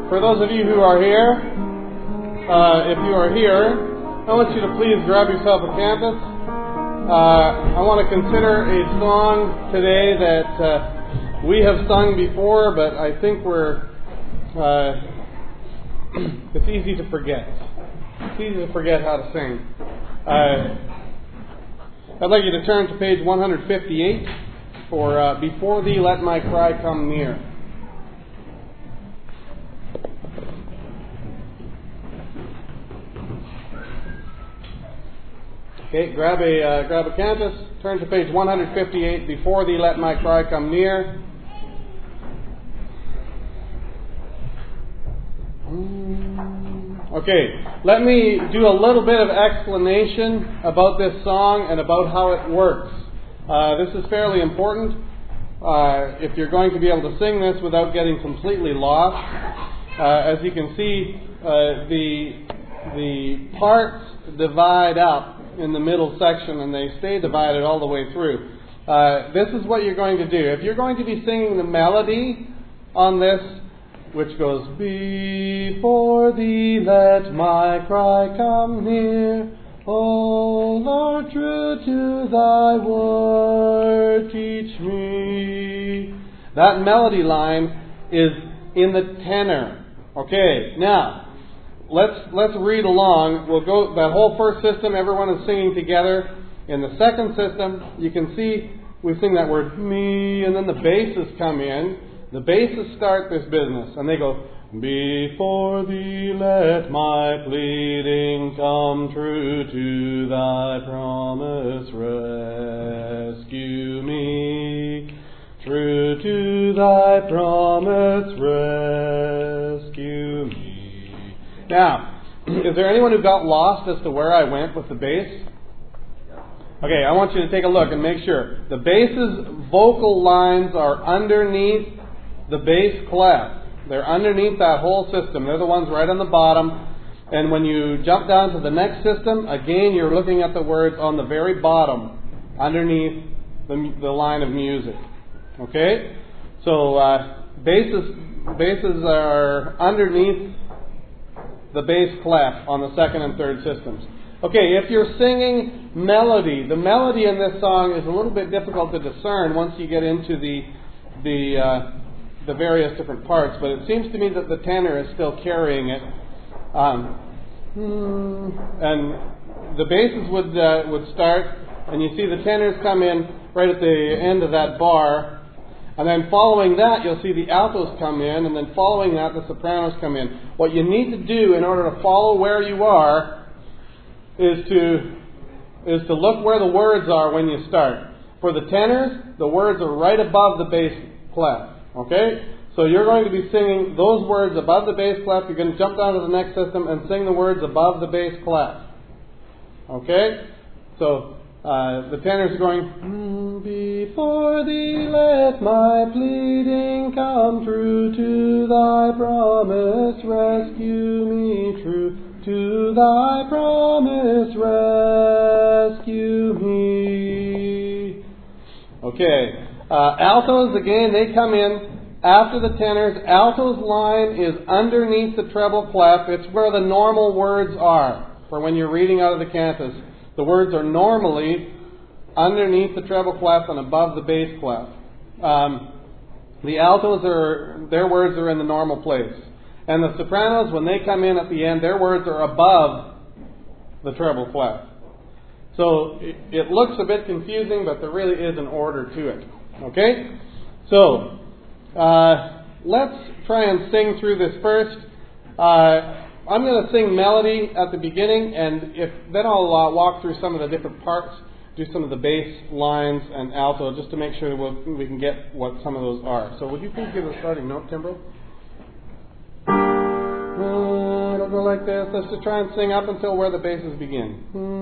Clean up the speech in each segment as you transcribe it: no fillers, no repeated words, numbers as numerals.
For those of you who are here, if you are here, I want you to please grab yourself a canvas. I want to consider a song today that we have sung before, but I think it's easy to forget. It's easy to forget how to sing. I'd like you to turn to page 158 for Before Thee Let My Cry Come Near. Okay, grab a canvas, turn to page 158, Before Thee Let My Cry Come Near. Okay, let me do a little bit of explanation about this song and about how it works. This is fairly important if you're going to be able to sing this without getting completely lost. As you can see, the parts divide up in the middle section, and they stay divided all the way through. This is what you're going to do. If you're going to be singing the melody on this, which goes, Before Thee let my cry come near, O Lord, true to Thy word, teach me. That melody line is in the tenor. Okay, now, Let's read along. We'll go that whole first system. Everyone is singing together. In the second system, you can see we sing that word me, and then the basses come in. The basses start this business, and they go, Before Thee let my pleading come true to Thy promise. Rescue me, true to Thy promise. Rescue me. Now, is there anyone who got lost as to where I went with the bass? Okay, I want you to take a look and make sure. The bass's vocal lines are underneath the bass clef. They're underneath that whole system. They're the ones right on the bottom. And when you jump down to the next system, again, you're looking at the words on the very bottom, underneath the line of music. Okay? So, basses are underneath the bass clef on the second and third systems. Okay, if you're singing melody, the melody in this song is a little bit difficult to discern once you get into the various different parts, but it seems to me that the tenor is still carrying it. And the basses would start, and you see the tenors come in right at the end of that bar. And then following that, you'll see the altos come in, and then following that, the sopranos come in. What you need to do in order to follow where you are is to look where the words are when you start. For the tenors, the words are right above the bass clef. Okay? So you're going to be singing those words above the bass clef. You're going to jump down to the next system and sing the words above the bass clef. Okay? So the tenors are going, Before Thee let my pleading come true to Thy promise. Rescue me, true to Thy promise. Rescue me. Okay. Altos, again, they come in after the tenors. Altos line is underneath the treble clef. It's where the normal words are for when you're reading out of the cantus. The words are normally underneath the treble clef and above the bass clef. The altos, their words are in the normal place. And the sopranos, when they come in at the end, their words are above the treble clef. So it looks a bit confusing, but there really is an order to it. Okay? So, let's try and sing through this first. I'm going to sing melody at the beginning, and then I'll walk through some of the different parts, do some of the bass lines and alto, just to make sure we can get what some of those are. So would you please give a starting note, Timbrel? It'll go like this. Let's just try and sing up until where the basses begin.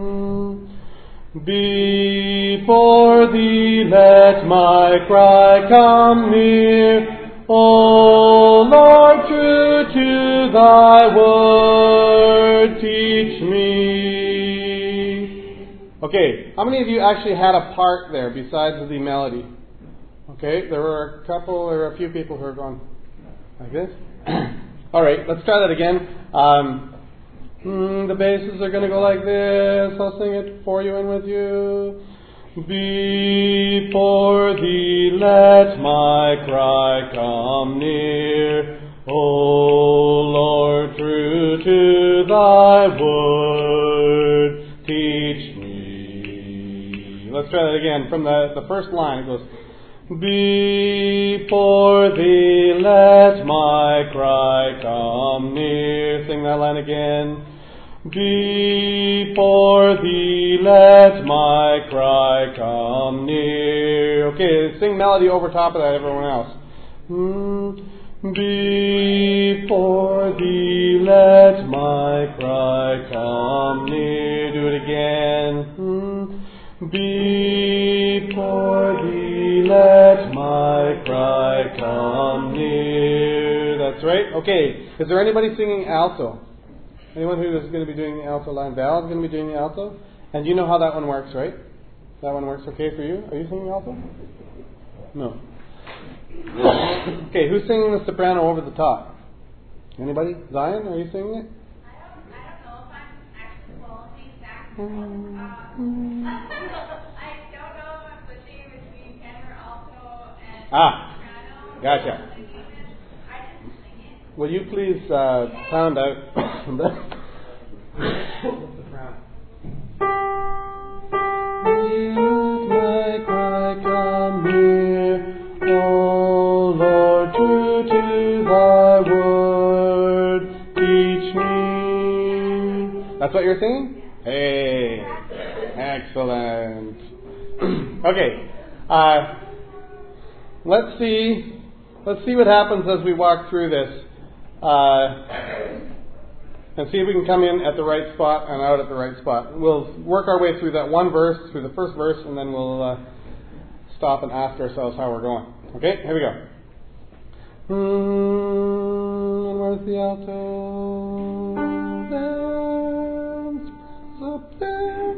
Before Thee let my cry come near, O Lord, true to Thy word, teach me. Okay, how many of you actually had a part there besides the melody? Okay, there were a few people who are going like this. All right, let's try that again. The basses are going to go like this. I'll sing it for you and with you. Before thee let my cry come near, O Lord, true to thy word, teach me. Let's try that again from the first line. It goes, before thee let my cry come near. Sing that line again. Before thee let my cry come near. Okay, sing melody over top of that, everyone else. Before thee let my cry come near. Do it again. Before thee let my cry come near. That's right. Okay, is there anybody singing alto? Anyone who is going to be doing the alto line? Val is going to be doing the alto. And you know how that one works, right? That one works okay for you? Are you singing alto? No. Okay, who's singing the soprano over the top? Anybody? Zion, are you singing it? I don't know if I'm actually quality saxophone. I don't know if I'm switching between tenor, alto, and soprano. Gotcha. I just sing it. Will you please pound out the soprano? My cry come near, O Lord, true to thy word, teach me. That's what you're singing? Hey, excellent. Okay, let's see what happens as we walk through this. And see if we can come in at the right spot and out at the right spot. We'll work our way through that one verse, through the first verse, and then we'll stop and ask ourselves how we're going. Okay, here we go. And where's the alto? There, up there.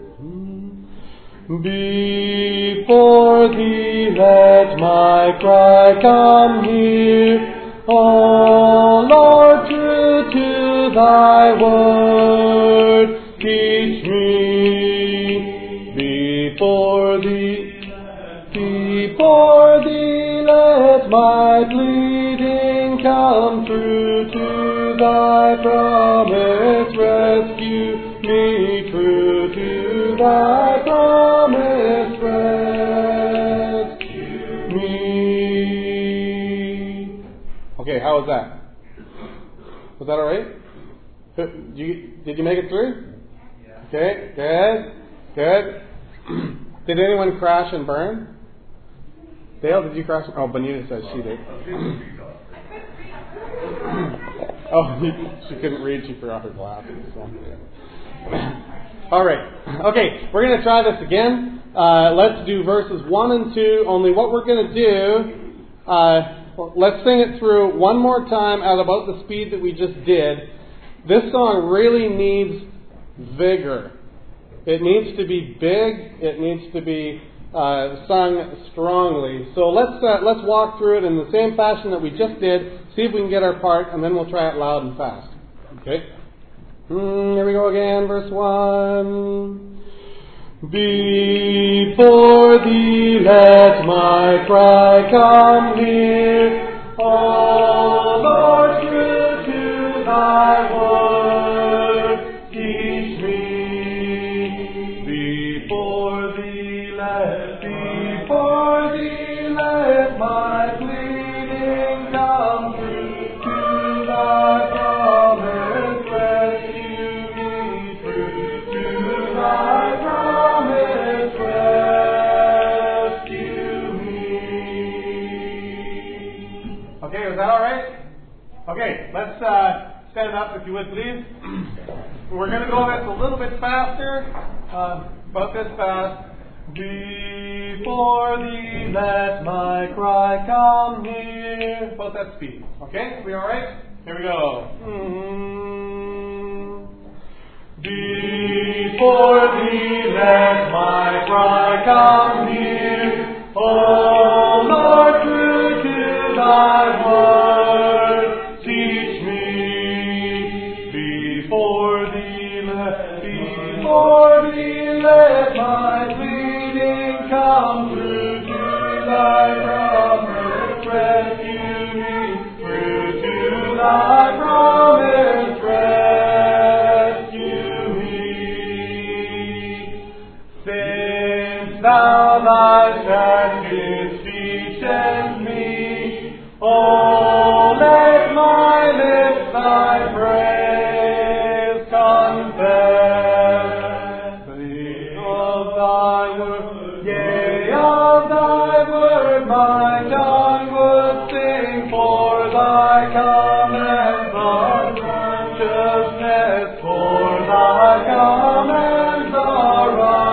Before thee let my cry come near, O Lord, true to thy word, teach me. Before thee let my pleading come true to thy promise, rescue me true to thy promise, rescue me. Okay, how was that? Was that all right? Did you make it through? Yeah. Okay, good. Did anyone crash and burn? Dale, did you crash? Oh, Bonita says she did. Oh, she couldn't read. She forgot her glasses. So. All right. Okay, we're going to try this again. Let's do verses 1 and 2. Only what we're going to do, let's sing it through one more time at about the speed that we just did. This song really needs vigor. It needs to be big. It needs to be sung strongly. So let's walk through it in the same fashion that we just did. See if we can get our part, and then we'll try it loud and fast. Okay. Here we go again. Verse 1. Before thee let my cry come near, O Lord, true to thy word, teach me. Before thee let my pleading come true to thy promise, rescue me true to thy promise, rescue me. Okay, was that all right? Okay, let's stand up if you would, please. We're going to go this a little bit faster, about this fast. Before thee let my cry come near. About that speed. Okay, we all right? Here we go. Before thee let my cry come near, O Lord, true to thy word, teach me. thy promise rescue me. Since thou thy statutes teachest me, oh, let my lips thy praise confess. Of thy word, yea, of thy word, my tongue would sing, for thy commands are righteousness, for thy commands are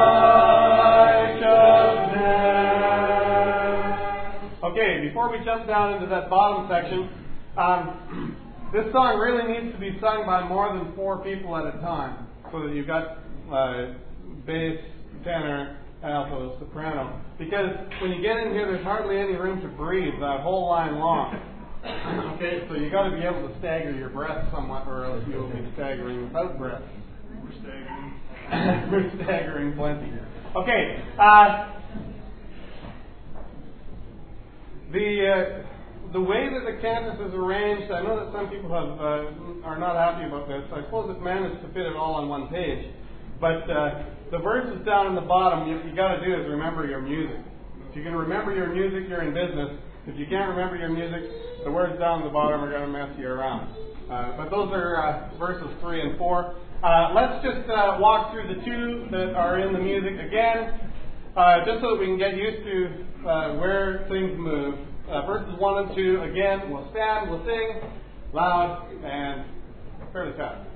righteousness. Okay, before we jump down into that bottom section, this song really needs to be sung by more than 4 people at a time, so that you've got bass, tenor, alto, soprano. Because when you get in here, there's hardly any room to breathe that whole line long. Okay, so you got to be able to stagger your breath somewhat, or else you'll be staggering without breath. We're staggering. We're staggering plenty. Okay, the way that the cantus is arranged, I know that some people are not happy about this. I suppose it managed to fit it all on one page. But the verses down in the bottom, what you got to do is remember your music. If you can remember your music, you're in business. If you can't remember your music, the words down at the bottom are going to mess you around. But those are verses 3 and 4. Let's just walk through the 2 that are in the music again, just so that we can get used to where things move. Verses 1 and 2, again, we'll stand, we'll sing, loud, and fairly fast.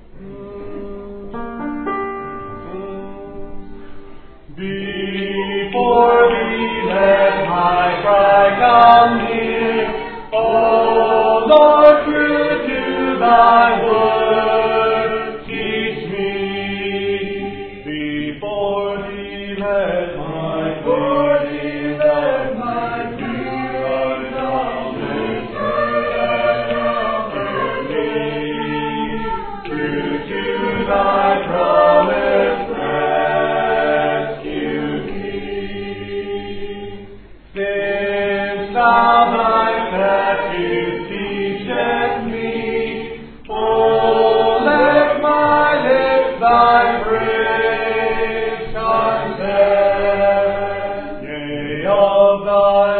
Before thee let my cry come near, O Lord, true to thy word, teach me. Before thee let my thy promise rescue thee. Since thou thy statutes teachest me, oh, let my lips thy praise confess. Yea, of thy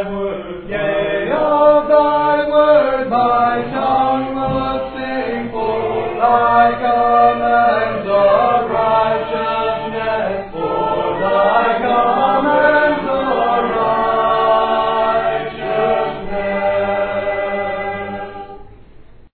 word, my tongue will sing, for thy command